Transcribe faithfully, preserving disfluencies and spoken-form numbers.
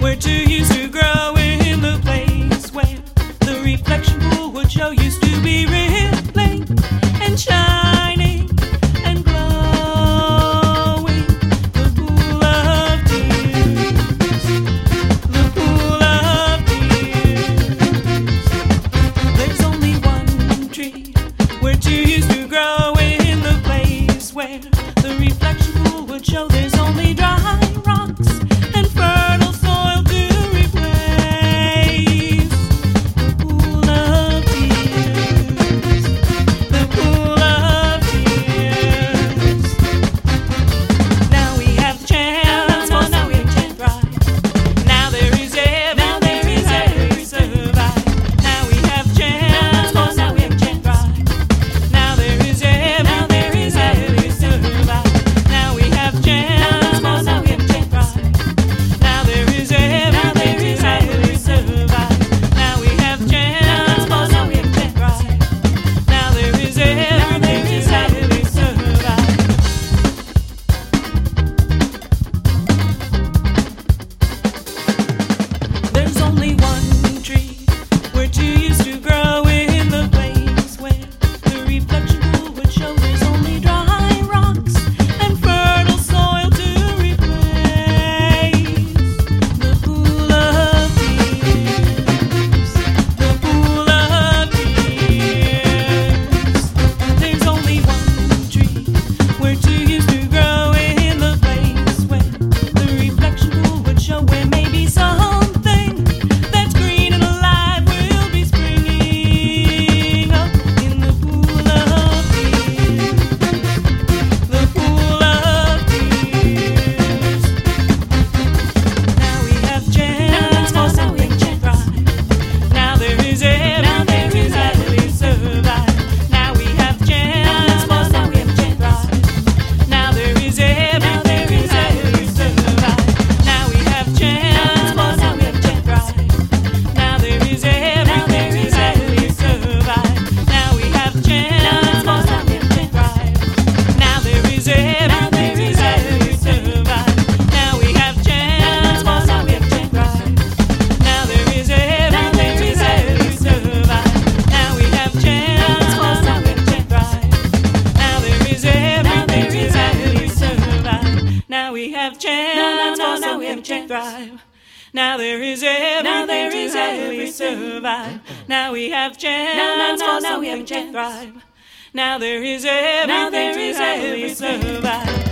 We're too used to growing in the place where the reflection pool would show used to be rippling and shining and glowing. The pool of tears, the pool of tears. There's only one tree. We're too used to growing in the place where the reflection pool would show there's only dry rocks and fertile soil to replace. The pool of tears, the pool of tears. Now we have the chance, for now we can thrive. Now there is every, now there is every survive. Now we have the chance, for now we can thrive. Now there is every, now there is every survive. Now we have the chance, for now we can thrive. Now there is every, now there is every survive. Now we have the chance, for now we can thrive. Now there is every, now there is every survive. There's only one tree. We're too used to growing in the place where the reflection pool would show there's only dry rocks and fertile soil to replace. The pool of tears, the pool of tears. There's only one tree. We're too used to growing in the place where the reflection pool would show where maybe something that's green and alive will be springing up in the pool of tears, the pool of tears. Now we have chance, for now we can thrive. Now there is every, now there is every survive. Now we have chance, for now we can thrive. Now there is every, now there is every survive. Now we have chance, for now we can thrive. Now there is every, now there is every survive. Now we have chance, for now we can thrive. Now there is every, now there is every survive. Now we have chance, for now we can thrive. Now there is every, now there is every survive. Now we have chance, for now we can thrive. Now there is every, now there is every survive. Now we have chance, for now we can thrive. Now there is every, now there is every survive. Now we have chance, for now we can thrive. Now there is every, now there is every survive.